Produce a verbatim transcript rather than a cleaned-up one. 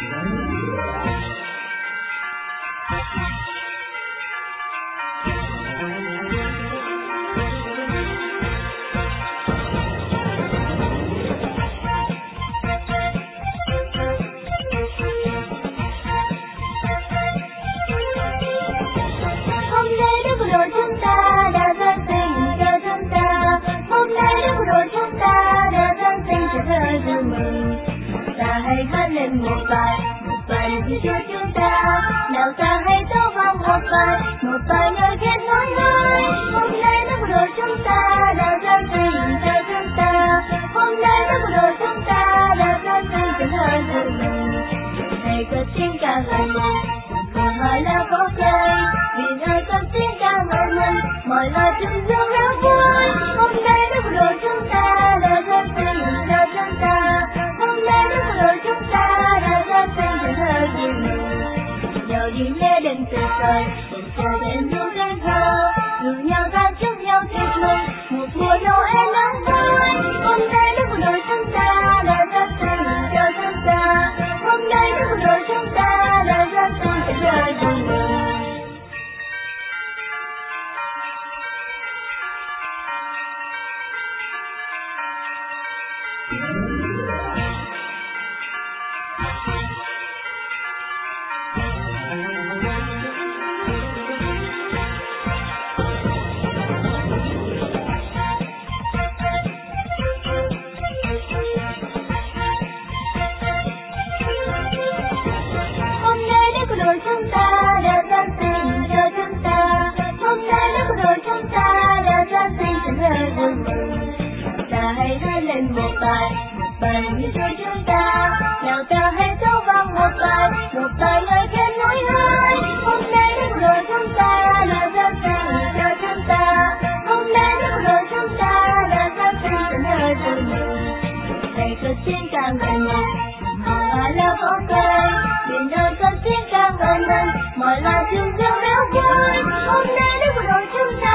Một bài, một bài thì cho chúng ta, nào ta hãy tấu vang một bài, một bài lời kết nối hai. Hôm nay là một đội chúng ta, nào ta tình cho chúng ta. Hôm nay là một đội chúng ta, nào ta tình chẳng hơi dừng mình. Này có tiếng ca ngợi mình, cùng hỏi là có cây, vì nơi có tiếng ca ngợi mình, mọi lời chung dương réo vui. Hôm nay là một đội chúng ta, nào ta tình cho chúng ta. Hôm nay là một đội chúng ta. Nhau đi lễ đến tuyệt vời, cùng chờ đến những cánh thơ, cùng nhau ta chúc nhau tiệc mừng, một mùa Noel nắng vui. Hôm nay là một đội chúng ta, là rất tình cho chúng ta. Hôm nay là một đội chúng ta, là rất tình cho chúng ta. Một bài, một bài như cho chúng ta, nào ta hãy tấu vang một bài, một bài lời kết nối hai. Hôm nay là một đội chúng ta, là gia tình cho chúng ta. Hôm nay là một đội chúng ta, là gia tình chẳng hơi dừng mình. Này có tiếng ca ngợi mình, mọi là có cây, vì nơi có tiếng ca ngợi mình, mọi là chung dương réo vui. Hôm nay là một đội chúng ta.